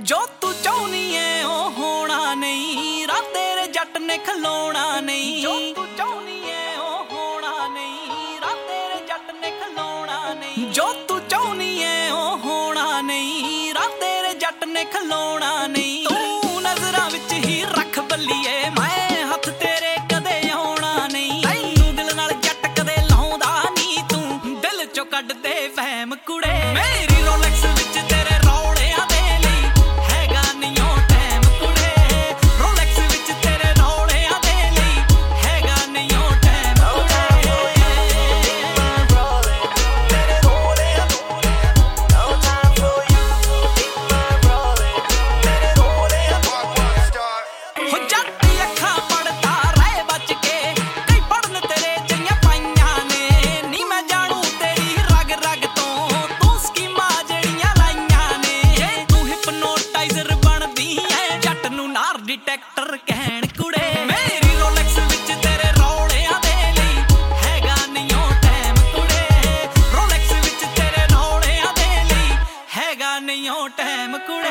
ਜੋ ਤੂੰ ਚਾਹੁੰਦੀ ਏ ਉਹ ਹੋਣਾ ਨਹੀਂ, ਰਾ ਤੇਰੇ ਜੱਟ ਨੇ ਖਲੋਣਾ ਨਹੀਂ। ਜੋ ਤੂੰ ਚਾਹੁੰਦੀ ਏ ਉਹ ਹੋਣਾ ਨਹੀਂ, ਰਾ ਤੇਰੇ ਜੱਟ ਨੇ ਖਲੋਣਾ ਨਹੀਂ। ਜੋ ਤੂੰ ਚਾਹੁੰਦੀ ਏ ਉਹ ਹੋਣਾ ਨਹੀਂ, ਰਾ ਤੇਰੇ ਜੱਟ ਨੇ ਖਲੋਣਾ ਨਹੀਂ। ਤੂੰ ਨਜ਼ਰਾਂ ਵਿੱਚ ਹੀ ਰੱਖ ਬੱਲੀਏ, ਮੈਂ ਹੱਥ ਤੇਰੇ ਕਦੇ ਆਉਣਾ ਨਹੀਂ। ਤੈਨੂੰ ਦਿਲ ਨਾਲ ਜੱਟ ਕਦੇ ਲਾਉਂਦਾ ਨਹੀਂ, ਤੂੰ ਦਿਲ ਚੋਂ ਕੱਢ ਦੇ ਵਹਿਮ ਕੁੜੇ। ਮੇਰੀ ਰੋਲੈਕਸ ਵਿੱਚ ਤੇਰੇ ਰੌਲਿਆਂ ਦੇ ਲਈ ਹੈਗਾ ਨਹੀਂ ਉਹ ਟਾਈਮ ਕੁੜੇ। ਰੋਲੈਕਸ ਵਿੱਚ ਤੇਰੇ ਰੌਲਿਆਂ ਦੇ ਲਈ ਹੈਗਾ ਨਹੀਂ ਉਹ ਟਾਈਮ ਕੁੜੇ। ਹੋ ਜੱਟ ਅੱਖਾਂ ਪੜਦਾ ਰਹਿ ਬਚ ਕੇ, ਕਈ ਪੜਨ ਤੇਰੇ ਚੰਗੀਆਂ ਪਾਈਆਂ ਨੇ। ਨੀ ਮੈਂ ਜਾਣੂ ਤੇਰੀ ਰਗ ਰਗ ਤੋਂ, ਤੂੰ ਸਕੀਮਾਂ ਜਿਹੜੀਆਂ ਲਾਈਆਂ ਨੇ। ਜੇ ਤੂੰ ਹਿਪਨੋਟਾਈਜ਼ਰ ਬਣਦੀ ਐ, ਜੱਟ ਨੂੰ ਨਾਰ ਡਿਟੈਕਟਰ ਕਹਿਣ ਕੁੜੇ। ਮੇਰੀ ਰੋਲੈਕਸ ਵਿੱਚ ਤੇਰੇ ਰੌਲਿਆਂ ਦੇ ਲਈ ਹੈਗਾ ਨਹੀਂ ਉਹ ਟਾਈਮ ਕੁੜੇ। ਰੋਲੈਕਸ ਵਿੱਚ ਤੇਰੇ ਰੌਲਿਆਂ ਦੇ ਲਈ ਹੈਗਾ ਨਹੀਂ ਉਹ ਟਾਈਮ ਕੁੜੇ।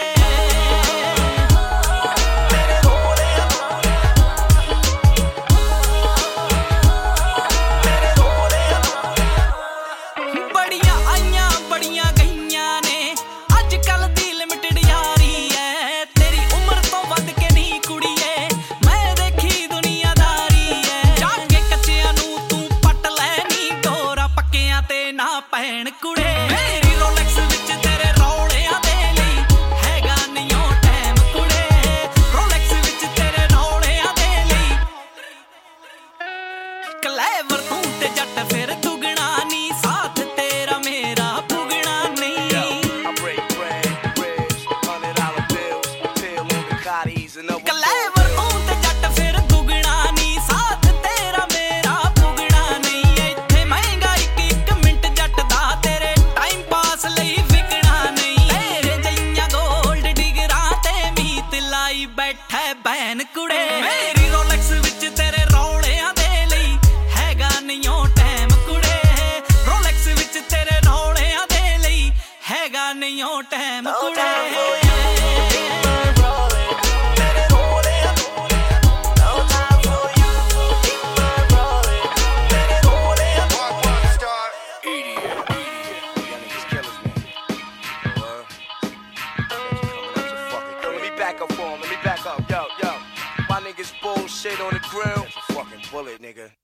ਬੜੀਆਂ ਆਈਆਂ ਬੜੀਆਂ ਗਈਆਂ ਨੇ, ਅੱਜ ਕੱਲ ਦੀ ਲਿਮਿਟਡ ਯਾਰੀ ਐ। ਤੇਰੀ ਉਮਰ ਤੋਂ ਵੱਧ ਕੇ ਨਹੀਂ ਕੁੜੀਏ, ਮੈਂ ਦੇਖੀ ਦੁਨੀਆਦਾਰੀ ਐ। ਜਾ ਕੇ ਕੱਚਿਆਂ ਨੂੰ ਤੂੰ ਪੱਟ ਲੈ ਨੀ, ਡੋਰਾ ਪੱਕਿਆਂ ਤੇ ਨਾ ਪੈਣ ਕੁੜੇ। ਮੇਰੀ ਰੋਲੈਕਸ ਵਿੱਚ ਤੇਰੇ ਰੌਲਿਆਂ ਦੇ ਲਈ ਹੈਗਾ ਨਹੀਂ ਉਹ ਟਾਈਮ ਕੁੜੇ। ਰੋਲੈਕਸ ਵਿੱਚ ਤੇਰੇ ਰੌਲਿਆਂ ਦੇ ਲਈ ਕਲੇਵਰ ਤੂੰ ਤੇ ਜੱਟ ਫਿਰ ਦੁਗਣਾ ਨੀ, ਸਾਥ ਤੇਰਾ ਮੇਰਾ ਪੁਗਣਾ ਨਹੀਂ। ਕਲੇਵਰ ਤੂੰ ਤੇ ਜੱਟ ਫਿਰ ਦੁਗਣਾ ਨੀ, ਸਾਥ ਤੇਰਾ ਮੇਰਾ ਪੁਗਣਾ ਨਹੀਂ। ਇੱਥੇ ਮਹਿੰਗਾ ਇੱਕ ਮਿੰਟ ਜੱਟ ਦਾ, ਤੇਰੇ ਟਾਈਮ ਪਾਸ ਲਈ ਵਿਕਣਾ ਨਹੀਂ। ਤੇਰੇ ਜਈਆਂ ਗੋਲਡ ਡਿਗਰਾਂ ਤੇ ਮੀਤ ਲਾਈ ਬੈਠਾ ਬੈਨ ਕੁੜੇ। ਮੇਰੀ ਰੋਲੈਕਸ ਵਿੱਚ ਤੇਰੇ ਰੌਲਿਆਂ ਦੇ ਲਈ ਹੈਗਾ ਨਹੀਂ ਉਹ ਟਾਈਮ ਕੁੜੇ। ਰੋਲੈਕਸ ਵਿੱਚ ਤੇਰੇ ਰੌਲਿਆਂ ਦੇ ਲਈ ਹੈਗਾ ਨਹੀਂ ਉਹ ਟਾਈਮ ਕੁੜੇ। Let me back up. Yo. My niggas bullshit on the grill. That's a fucking bullet, nigga.